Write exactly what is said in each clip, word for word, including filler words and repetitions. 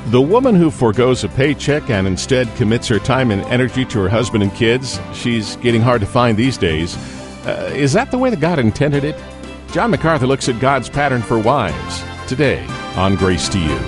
The woman who forgoes a paycheck and instead commits her time and energy to her husband and kids, she's getting hard to find these days. Uh, is that the way that God intended it? John MacArthur looks at God's pattern for wives today on Grace to You.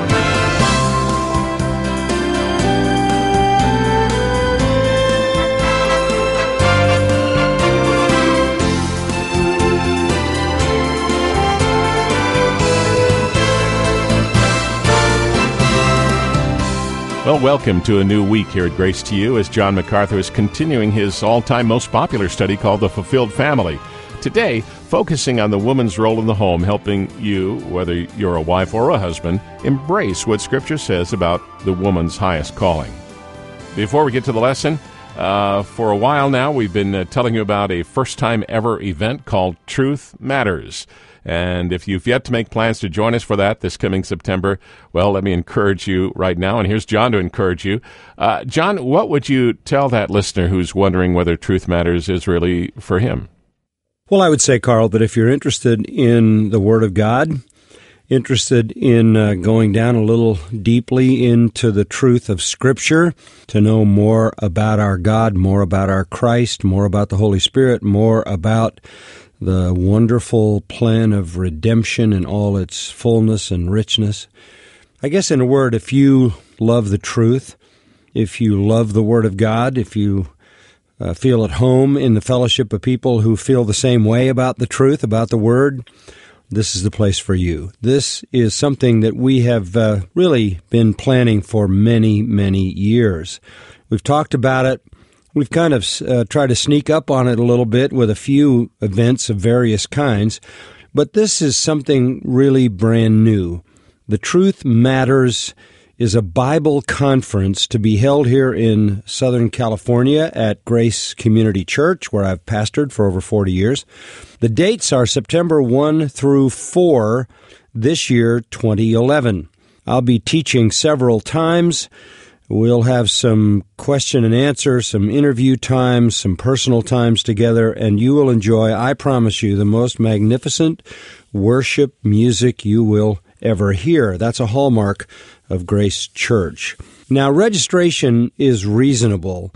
Well, welcome to a new week here at Grace to You as John MacArthur is continuing his all-time most popular study called The Fulfilled Family. Today, focusing on the woman's role in the home, helping you, whether you're a wife or a husband, embrace what Scripture says about the woman's highest calling. Before we get to the lesson, uh, for a while now, we've been uh, telling you about a first-time ever event called Truth Matters. And if you've yet to make plans to join us for that this coming September, well, let me encourage you right now. And here's John to encourage you. Uh, John, what would you tell that listener who's wondering whether Truth Matters is really for him? Well, I would say, Carl, that if you're interested in the Word of God, interested in uh, going down a little deeply into the truth of Scripture, to know more about our God, more about our Christ, more about the Holy Spirit, more about the wonderful plan of redemption in all its fullness and richness. I guess in a word, if you love the truth, if you love the Word of God, if you uh, feel at home in the fellowship of people who feel the same way about the truth, about the Word, this is the place for you. This is something that we have uh, really been planning for many, many years. We've talked about it. We've kind of uh, tried to sneak up on it a little bit with a few events of various kinds, but this is something really brand new. The Truth Matters is a Bible conference to be held here in Southern California at Grace Community Church, where I've pastored for over forty years. The dates are September first through fourth this year, twenty eleven. I'll be teaching several times. We'll have some question and answer, some interview times, some personal times together, and you will enjoy, I promise you, the most magnificent worship music you will ever hear. That's a hallmark of Grace Church. Now, registration is reasonable,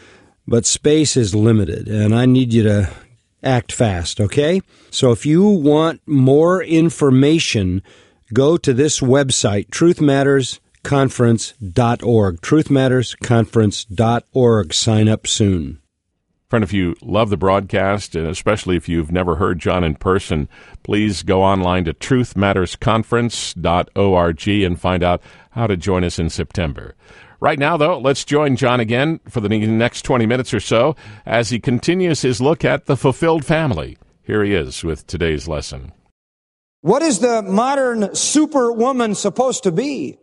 but space is limited, and I need you to act fast, okay? So if you want more information, go to this website, truth matters conference dot org, truth matters conference dot org. Sign up soon. Friend, if you love the broadcast, and especially if you've never heard John in person, please go online to truth matters conference dot org and find out how to join us in September. Right now, though, let's join John again for the next twenty minutes or so as he continues his look at the fulfilled family. Here he is with today's lesson. What is the modern superwoman supposed to be?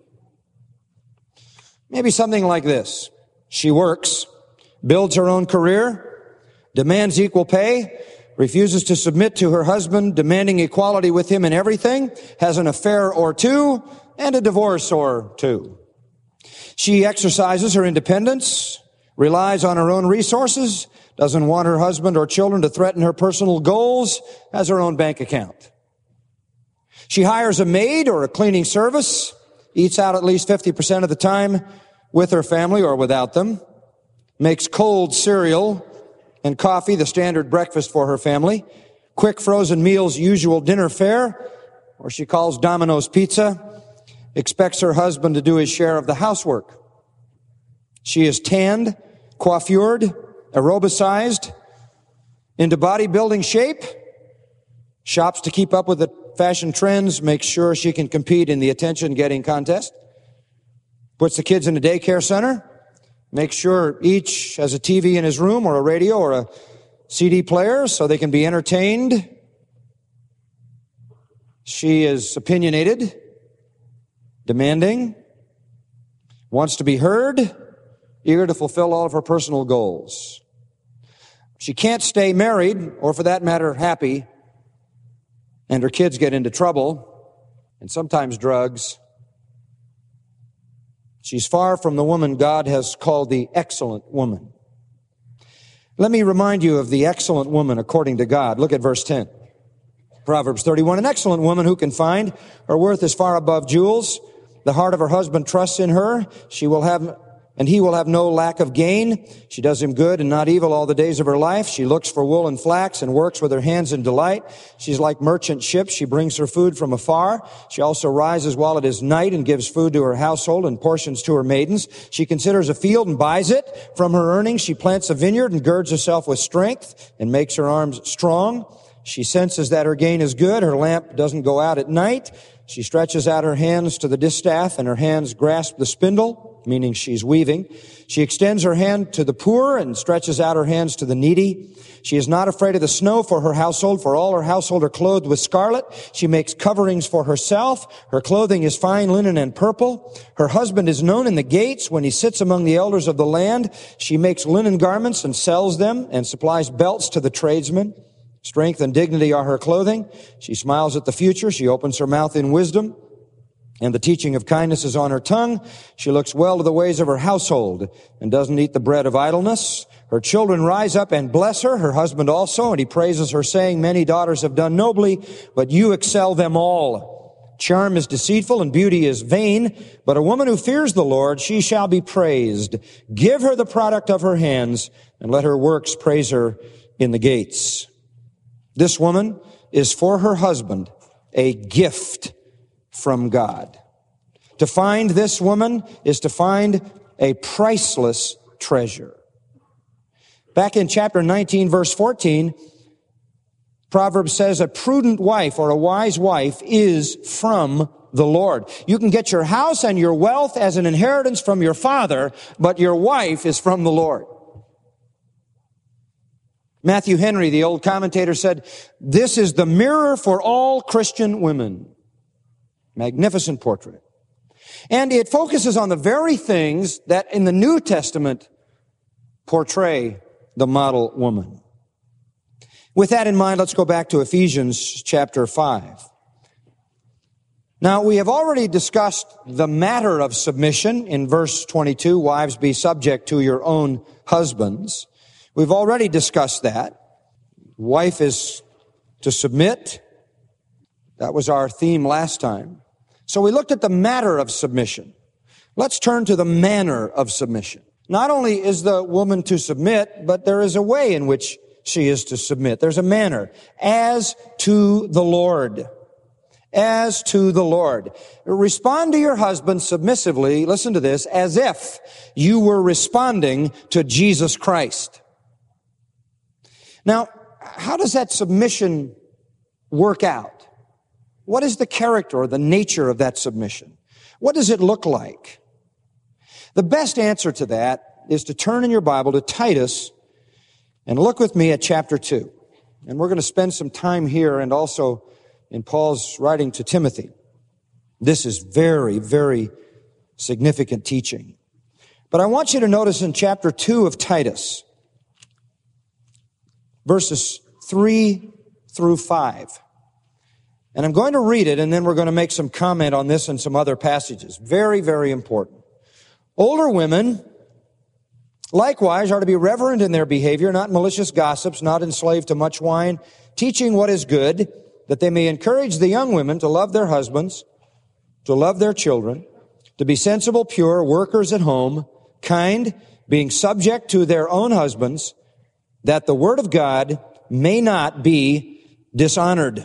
Maybe something like this. She works, builds her own career, demands equal pay, refuses to submit to her husband, demanding equality with him in everything, has an affair or two, and a divorce or two. She exercises her independence, relies on her own resources, doesn't want her husband or children to threaten her personal goals, has her own bank account. She hires a maid or a cleaning service, eats out at least fifty percent of the time with her family or without them, makes cold cereal and coffee the standard breakfast for her family, quick frozen meals usual dinner fare, or she calls Domino's Pizza, expects her husband to do his share of the housework. She is tanned, coiffured, aerobicized, into bodybuilding shape, shops to keep up with the fashion trends, makes sure she can compete in the attention-getting contest, puts the kids in a daycare center, makes sure each has a T V in his room or a radio or a C D player so they can be entertained. She is opinionated, demanding, wants to be heard, eager to fulfill all of her personal goals. She can't stay married, or for that matter, happy, and her kids get into trouble, and sometimes drugs. She's far from the woman God has called the excellent woman. Let me remind you of the excellent woman according to God. Look at verse ten. Proverbs thirty-one, an excellent woman who can find, her worth is far above jewels. The heart of her husband trusts in her. She will have, and he will have no lack of gain. She does him good and not evil all the days of her life. She looks for wool and flax and works with her hands in delight. She's like merchant ships. She brings her food from afar. She also rises while it is night and gives food to her household and portions to her maidens. She considers a field and buys it. From her earnings, she plants a vineyard and girds herself with strength and makes her arms strong. She senses that her gain is good. Her lamp doesn't go out at night. She stretches out her hands to the distaff, and her hands grasp the spindle, meaning she's weaving. She extends her hand to the poor and stretches out her hands to the needy. She is not afraid of the snow for her household, for all her household are clothed with scarlet. She makes coverings for herself. Her clothing is fine linen and purple. Her husband is known in the gates when he sits among the elders of the land. She makes linen garments and sells them and supplies belts to the tradesmen. Strength and dignity are her clothing. She smiles at the future. She opens her mouth in wisdom, and the teaching of kindness is on her tongue. She looks well to the ways of her household and doesn't eat the bread of idleness. Her children rise up and bless her, her husband also, and he praises her, saying, many daughters have done nobly, but you excel them all. Charm is deceitful and beauty is vain, but a woman who fears the Lord, she shall be praised. Give her the product of her hands, and let her works praise her in the gates. This woman is for her husband a gift from God. To find this woman is to find a priceless treasure. Back in chapter nineteen, verse fourteen, Proverbs says a prudent wife or a wise wife is from the Lord. You can get your house and your wealth as an inheritance from your father, but your wife is from the Lord. Matthew Henry, the old commentator, said, this is the mirror for all Christian women. Magnificent portrait. And it focuses on the very things that in the New Testament portray the model woman. With that in mind, let's go back to Ephesians chapter five. Now, we have already discussed the matter of submission in verse twenty-two, wives, be subject to your own husbands. We've already discussed that. Wife is to submit. That was our theme last time. So we looked at the matter of submission. Let's turn to the manner of submission. Not only is the woman to submit, but there is a way in which she is to submit. There's a manner. As to the Lord. As to the Lord. Respond to your husband submissively, listen to this, as if you were responding to Jesus Christ. Now, how does that submission work out? What is the character or the nature of that submission? What does it look like? The best answer to that is to turn in your Bible to Titus and look with me at chapter two. And we're going to spend some time here and also in Paul's writing to Timothy. This is very, very significant teaching. But I want you to notice in chapter two of Titus, verses three through five. And I'm going to read it, and then we're going to make some comment on this and some other passages. Very, very important. Older women, likewise, are to be reverent in their behavior, not malicious gossips, not enslaved to much wine, teaching what is good, that they may encourage the young women to love their husbands, to love their children, to be sensible, pure, workers at home, kind, being subject to their own husbands, that the word of God may not be dishonored.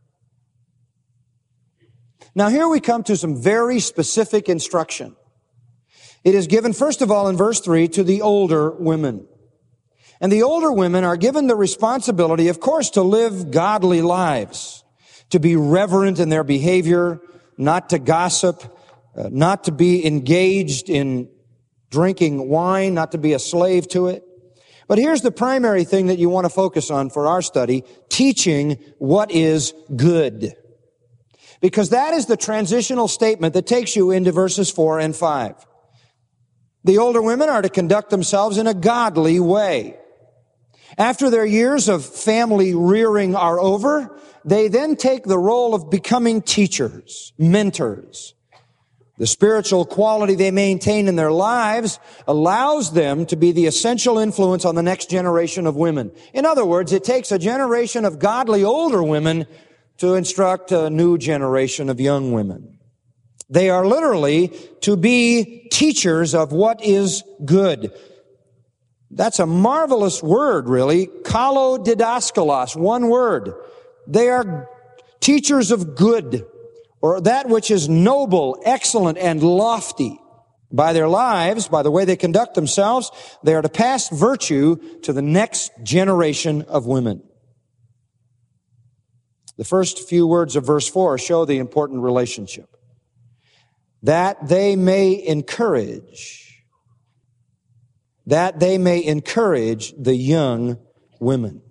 Now here we come to some very specific instruction. It is given, first of all, in verse three, to the older women. And the older women are given the responsibility, of course, to live godly lives, to be reverent in their behavior, not to gossip, uh, not to be engaged in drinking wine, not to be a slave to it. But here's the primary thing that you want to focus on for our study, teaching what is good. Because that is the transitional statement that takes you into verses four and five. The older women are to conduct themselves in a godly way. After their years of family rearing are over, they then take the role of becoming teachers, mentors. The spiritual quality they maintain in their lives allows them to be the essential influence on the next generation of women. In other words, it takes a generation of godly older women to instruct a new generation of young women. They are literally to be teachers of what is good. That's a marvelous word, really. Kalodidaskalos, one word. They are teachers of good, or that which is noble, excellent, and lofty. By their lives, by the way they conduct themselves, they are to pass virtue to the next generation of women. The first few words of verse four show the important relationship. That they may encourage, that they may encourage the young women.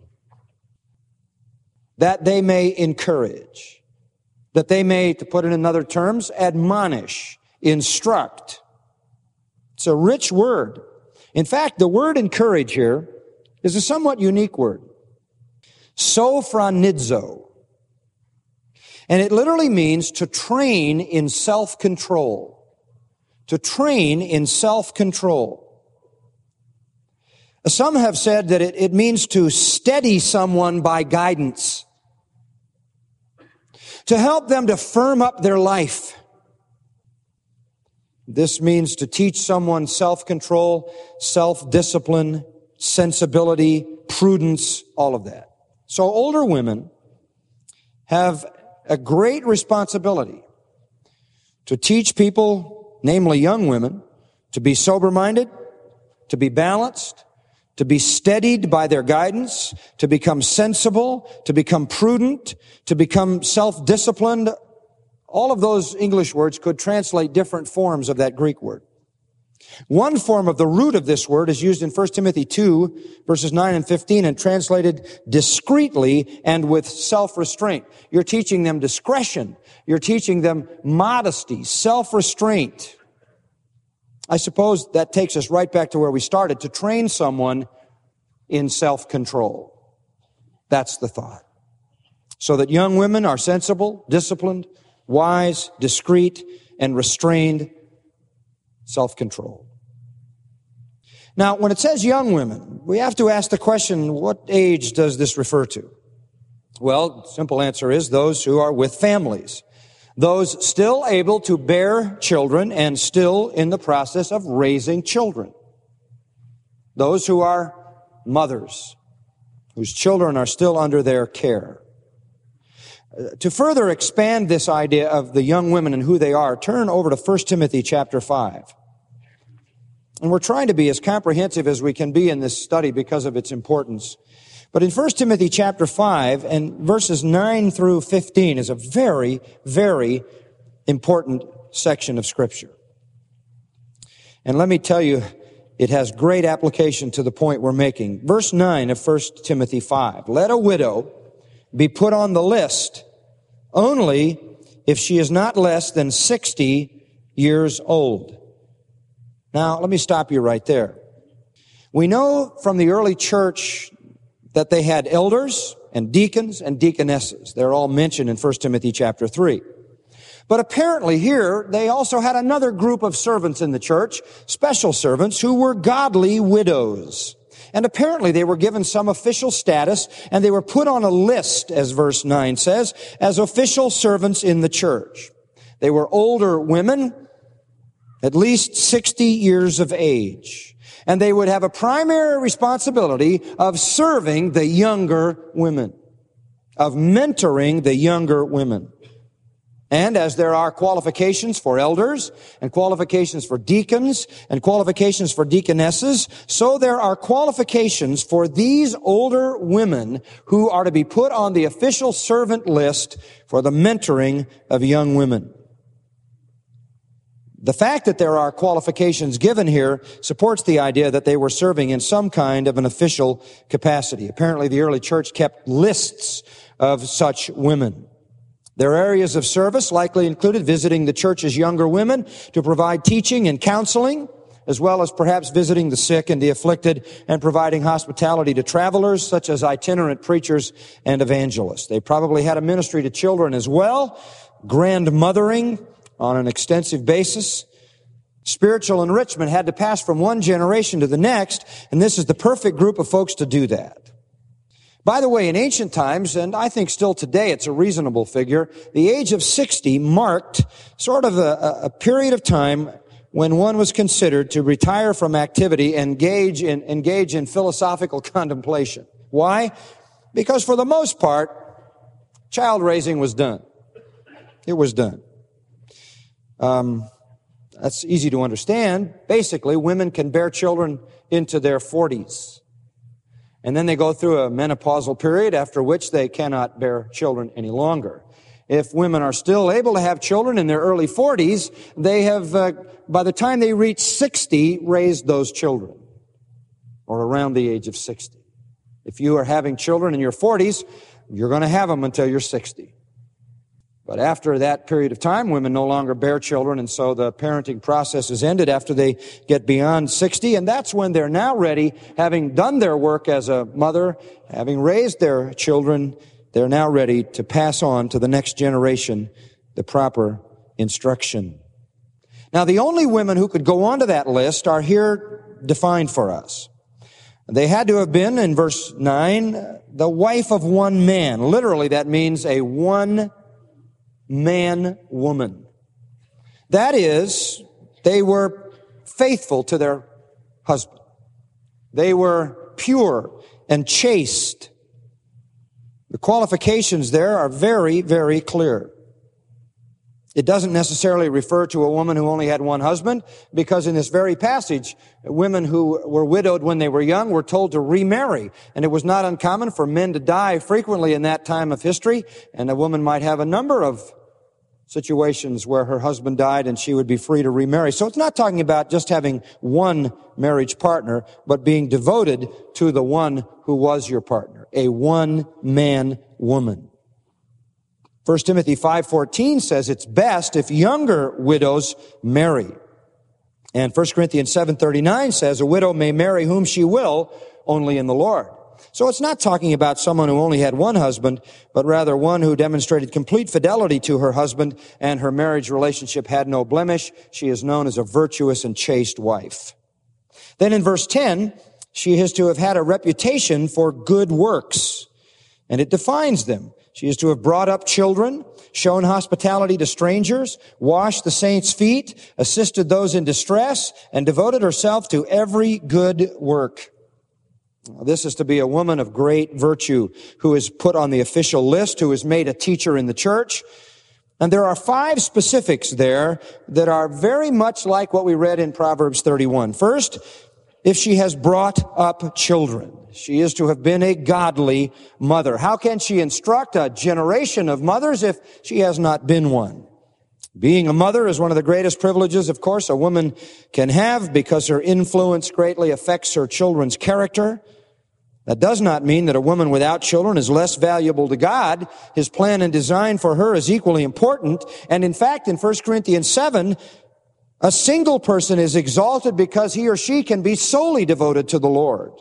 That they may encourage. That they may, to put it in other terms, admonish, instruct. It's a rich word. In fact, the word encourage here is a somewhat unique word. Sophronidzo. And it literally means to train in self-control. To train in self-control. Some have said that it, it means to steady someone by guidance. To help them to firm up their life. This means to teach someone self-control, self-discipline, sensibility, prudence, all of that. So older women have a great responsibility to teach people, namely young women, to be sober-minded, to be balanced, to be steadied by their guidance, to become sensible, to become prudent, to become self-disciplined. All of those English words could translate different forms of that Greek word. One form of the root of this word is used in First Timothy two, verses nine and fifteen, and translated discreetly and with self-restraint. You're teaching them discretion. You're teaching them modesty, self-restraint. I suppose that takes us right back to where we started, to train someone in self-control. That's the thought. So that young women are sensible, disciplined, wise, discreet, and restrained, self-control. Now, when it says young women, we have to ask the question, what age does this refer to? Well, the simple answer is those who are with families. Those still able to bear children and still in the process of raising children. Those who are mothers, whose children are still under their care. To further expand this idea of the young women and who they are, turn over to First Timothy chapter five. And we're trying to be as comprehensive as we can be in this study because of its importance. But in First Timothy chapter five and verses nine through fifteen is a very, very important section of Scripture. And let me tell you, it has great application to the point we're making. Verse nine of First Timothy five. Let a widow be put on the list only if she is not less than sixty years old. Now, let me stop you right there. We know from the early church that they had elders and deacons and deaconesses. They're all mentioned in First Timothy chapter three. But apparently here, they also had another group of servants in the church, special servants, who were godly widows. And apparently they were given some official status, and they were put on a list, as verse nine says, as official servants in the church. They were older women, at least sixty years of age. And they would have a primary responsibility of serving the younger women, of mentoring the younger women. And as there are qualifications for elders and qualifications for deacons and qualifications for deaconesses, so there are qualifications for these older women who are to be put on the official servant list for the mentoring of young women. The fact that there are qualifications given here supports the idea that they were serving in some kind of an official capacity. Apparently the early church kept lists of such women. Their areas of service likely included visiting the church's younger women to provide teaching and counseling, as well as perhaps visiting the sick and the afflicted and providing hospitality to travelers, such as itinerant preachers and evangelists. They probably had a ministry to children as well, grandmothering on an extensive basis. Spiritual enrichment had to pass from one generation to the next, and this is the perfect group of folks to do that. By the way, in ancient times, and I think still today it's a reasonable figure, the age of sixty marked sort of a, a period of time when one was considered to retire from activity and engage in, engage in philosophical contemplation. Why? Because for the most part, child raising was done. It was done. Um, that's easy to understand. Basically, women can bear children into their forties. And then they go through a menopausal period after which they cannot bear children any longer. If women are still able to have children in their early forties, they have, uh, by the time they reach sixty, raised those children, or around the age of sixty. If you are having children in your forties, you're going to have them until you're sixty. But after that period of time, women no longer bear children, and so the parenting process is ended after they get beyond sixty, and that's when they're now ready, having done their work as a mother, having raised their children, they're now ready to pass on to the next generation the proper instruction. Now, the only women who could go onto that list are here defined for us. They had to have been, in verse nine, the wife of one man. Literally, that means a one man-woman. That is, they were faithful to their husband. They were pure and chaste. The qualifications there are very, very clear. It doesn't necessarily refer to a woman who only had one husband, because in this very passage, women who were widowed when they were young were told to remarry. And it was not uncommon for men to die frequently in that time of history, and a woman might have a number of situations where her husband died and she would be free to remarry. So it's not talking about just having one marriage partner, but being devoted to the one who was your partner, a one-man woman. First Timothy five fourteen says it's best if younger widows marry. And First Corinthians seven thirty-nine says a widow may marry whom she will, only in the Lord. So it's not talking about someone who only had one husband, but rather one who demonstrated complete fidelity to her husband, and her marriage relationship had no blemish. She is known as a virtuous and chaste wife. Then in verse ten, she is to have had a reputation for good works, and it defines them. She is to have brought up children, shown hospitality to strangers, washed the saints' feet, assisted those in distress, and devoted herself to every good work. This is to be a woman of great virtue who is put on the official list, who is made a teacher in the church. And there are five specifics there that are very much like what we read in Proverbs thirty-one. First, if she has brought up children, she is to have been a godly mother. How can she instruct a generation of mothers if she has not been one? Being a mother is one of the greatest privileges, of course, a woman can have, because her influence greatly affects her children's character. That does not mean that a woman without children is less valuable to God. His plan and design for her is equally important. And in fact, in First Corinthians seven, a single person is exalted because he or she can be solely devoted to the Lord.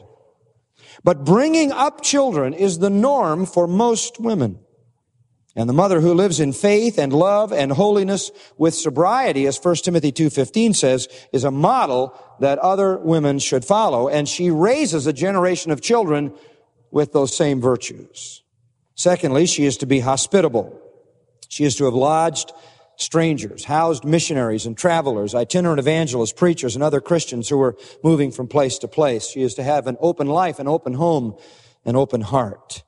But bringing up children is the norm for most women. And the mother who lives in faith and love and holiness with sobriety, as First Timothy two fifteen says, is a model that other women should follow. And she raises a generation of children with those same virtues. Secondly, she is to be hospitable. She is to have lodged strangers, housed missionaries and travelers, itinerant evangelists, preachers, and other Christians who were moving from place to place. She is to have an open life, an open home, an open heart.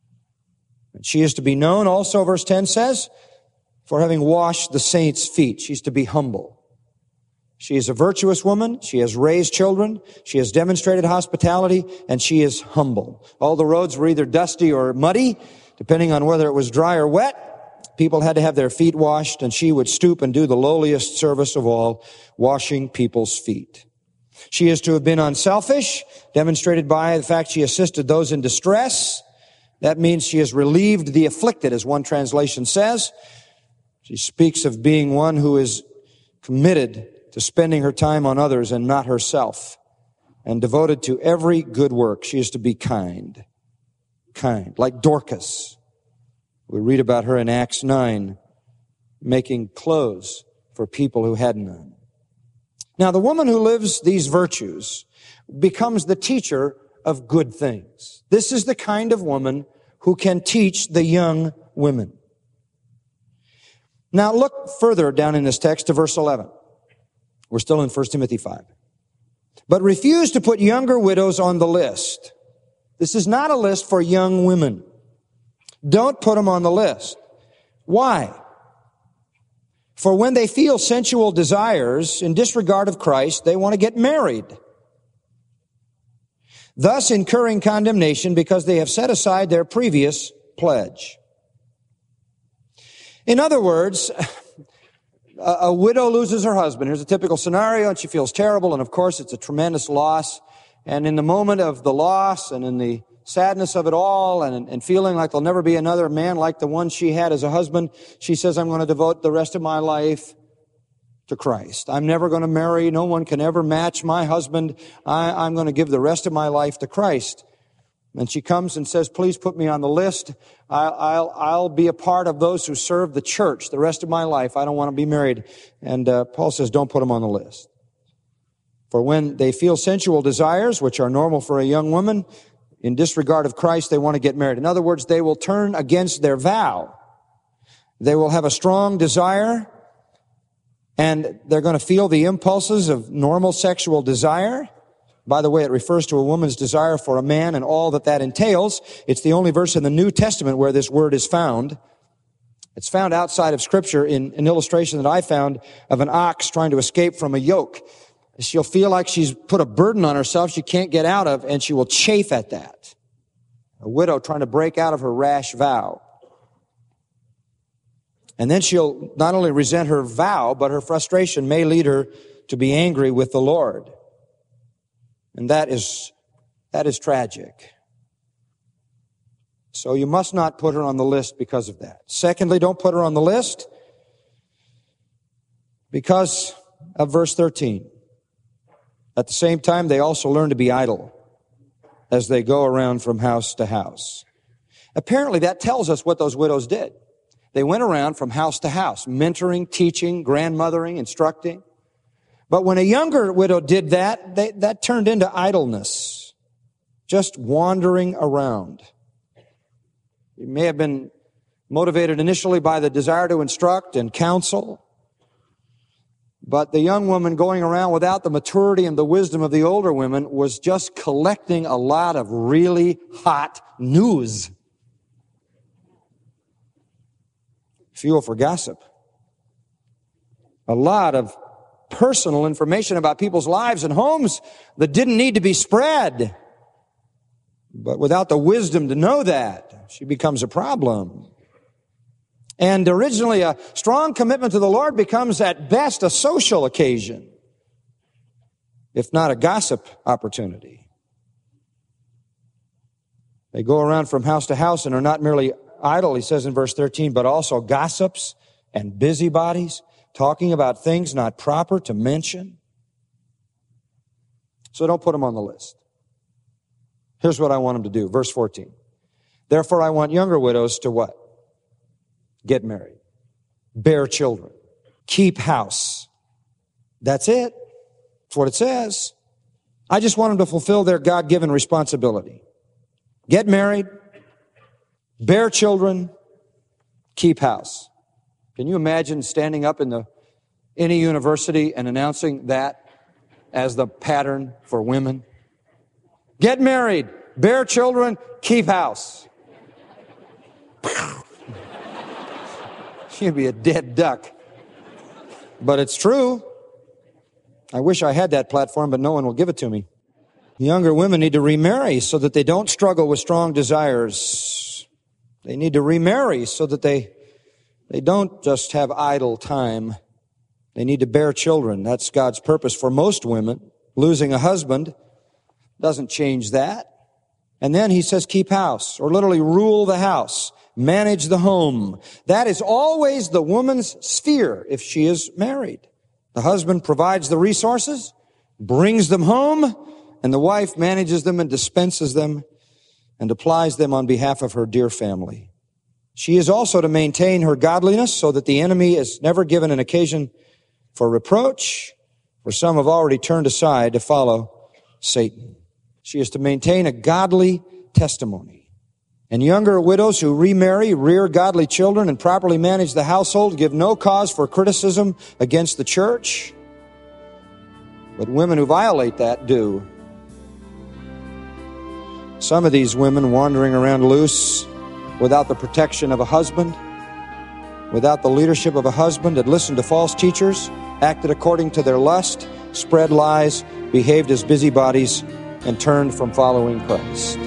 And she is to be known also, verse ten says, for having washed the saints' feet. She's to be humble. She is a virtuous woman. She has raised children. She has demonstrated hospitality, and she is humble. All the roads were either dusty or muddy, depending on whether it was dry or wet. People had to have their feet washed, and she would stoop and do the lowliest service of all, washing people's feet. She is to have been unselfish, demonstrated by the fact she assisted those in distress. That means she has relieved the afflicted, as one translation says. She speaks of being one who is committed to spending her time on others and not herself, and devoted to every good work. She is to be kind. Kind. Like Dorcas. We read about her in Acts nine, making clothes for people who had none. Now, the woman who lives these virtues becomes the teacher of good things. This is the kind of woman who can teach the young women. Now look further down in this text to verse eleven. We're still in First Timothy five. But refuse to put younger widows on the list. This is not a list for young women. Don't put them on the list. Why? For when they feel sensual desires in disregard of Christ, they want to get married, thus incurring condemnation because they have set aside their previous pledge. In other words, a, a widow loses her husband. Here's a typical scenario, and she feels terrible, and of course it's a tremendous loss. And in the moment of the loss and in the sadness of it all and, and feeling like there'll never be another man like the one she had as a husband, she says, I'm going to devote the rest of my life to Christ. I'm never going to marry. No one can ever match my husband. I, I'm going to give the rest of my life to Christ. And she comes and says, please put me on the list. I'll, I'll, I'll be a part of those who serve the church the rest of my life. I don't want to be married. And uh, Paul says, don't put them on the list. For when they feel sensual desires, which are normal for a young woman, in disregard of Christ, they want to get married. In other words, they will turn against their vow. They will have a strong desire, and they're going to feel the impulses of normal sexual desire. By the way, it refers to a woman's desire for a man and all that that entails. It's the only verse in the New Testament where this word is found. It's found outside of Scripture in an illustration that I found of an ox trying to escape from a yoke. She'll feel like she's put a burden on herself she can't get out of, and she will chafe at that. A widow trying to break out of her rash vow. And then she'll not only resent her vow, but her frustration may lead her to be angry with the Lord. And that is, that is tragic. So you must not put her on the list because of that. Secondly, don't put her on the list because of verse thirteen. At the same time, they also learn to be idle as they go around from house to house. Apparently, that tells us what those widows did. They went around from house to house, mentoring, teaching, grandmothering, instructing. But when a younger widow did that, they, that turned into idleness, just wandering around. You may have been motivated initially by the desire to instruct and counsel, but the young woman going around without the maturity and the wisdom of the older women was just collecting a lot of really hot news. Fuel for gossip. A lot of personal information about people's lives and homes that didn't need to be spread. But without the wisdom to know that, she becomes a problem. And originally a strong commitment to the Lord becomes at best a social occasion, if not a gossip opportunity. They go around from house to house and are not merely idle, he says in verse thirteen, but also gossips and busybodies, talking about things not proper to mention. So don't put them on the list. Here's what I want them to do. Verse fourteen. Therefore I want younger widows to what? Get married. Bear children. Keep house. That's it. That's what it says. I just want them to fulfill their God-given responsibility. Get married. Bear children. Keep house. Can you imagine standing up in the any university and announcing that as the pattern for women? Get married. Bear children. Keep house. You'd be a dead duck. But it's true. I wish I had that platform, but no one will give it to me. Younger women need to remarry so that they don't struggle with strong desires. They need to remarry so that they, they don't just have idle time. They need to bear children. That's God's purpose for most women. Losing a husband doesn't change that. And then he says keep house, or literally rule the house. Manage the home. That is always the woman's sphere if she is married. The husband provides the resources, brings them home, and the wife manages them and dispenses them and applies them on behalf of her dear family. She is also to maintain her godliness so that the enemy is never given an occasion for reproach, for some have already turned aside to follow Satan. She is to maintain a godly testimony. And younger widows who remarry, rear godly children, and properly manage the household give no cause for criticism against the church. But women who violate that do. Some of these women wandering around loose without the protection of a husband, without the leadership of a husband, had listened to false teachers, acted according to their lust, spread lies, behaved as busybodies, and turned from following Christ.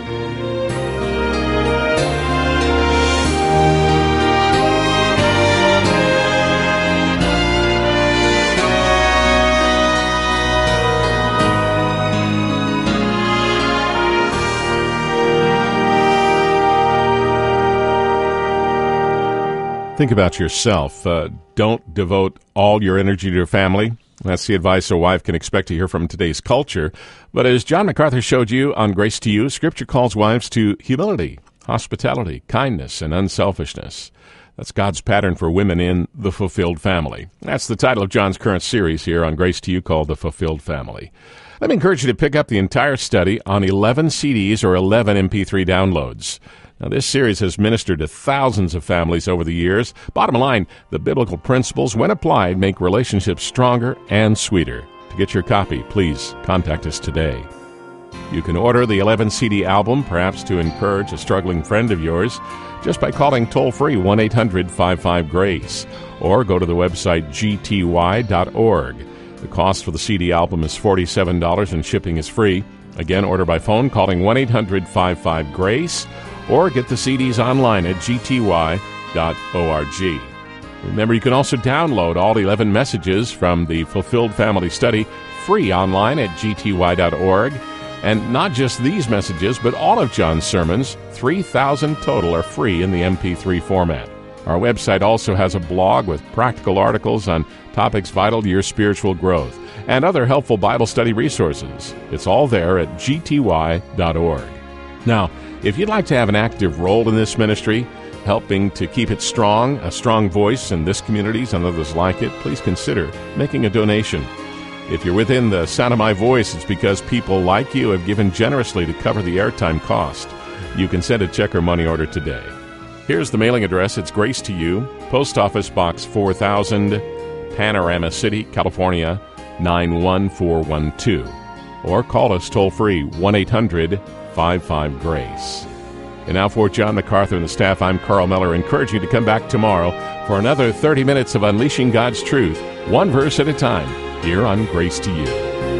Think about yourself. Uh, don't devote all your energy to your family. That's the advice a wife can expect to hear from today's culture. But as John MacArthur showed you on Grace to You, Scripture calls wives to humility, hospitality, kindness, and unselfishness. That's God's pattern for women in the fulfilled family. That's the title of John's current series here on Grace to You called The Fulfilled Family. Let me encourage you to pick up the entire study on eleven C Ds or eleven M P three downloads. Now, this series has ministered to thousands of families over the years. Bottom line, the biblical principles, when applied, make relationships stronger and sweeter. To get your copy, please contact us today. You can order the eleven C D album, perhaps to encourage a struggling friend of yours, just by calling toll-free one eight hundred five five GRACE, or go to the website g t y dot org. The cost for the C D album is forty-seven dollars and shipping is free. Again, order by phone calling one eight hundred five five GRACE, or get the C Ds online at g t y dot org. Remember, you can also download all eleven messages from the Fulfilled Family Study free online at g t y dot org. And not just these messages, but all of John's sermons, three thousand total, are free in the M P three format. Our website also has a blog with practical articles on topics vital to your spiritual growth and other helpful Bible study resources. It's all there at g t y dot org. Now, if you'd like to have an active role in this ministry, helping to keep it strong, a strong voice in this community and others like it, please consider making a donation. If you're within the sound of my voice, it's because people like you have given generously to cover the airtime cost. You can send a check or money order today. Here's the mailing address. It's Grace to You, Post Office Box four thousand, Panorama City, California, nine one four one two. Or call us toll-free, one eight hundred five five GRACE. And now for John MacArthur and the staff, I'm Carl Miller, encouraging you to come back tomorrow for another thirty minutes of unleashing God's truth, one verse at a time, here on Grace to You.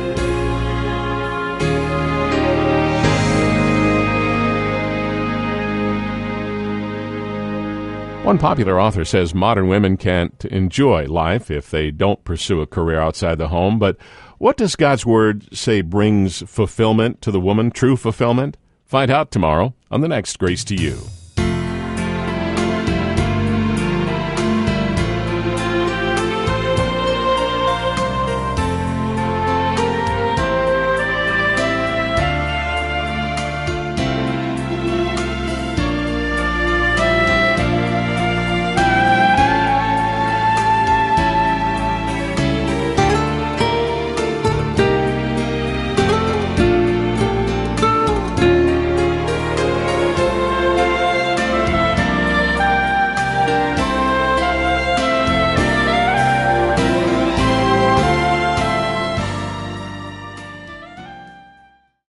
One popular author says modern women can't enjoy life if they don't pursue a career outside the home, but what does God's Word say brings fulfillment to the woman, true fulfillment? Find out tomorrow on the next Grace to You.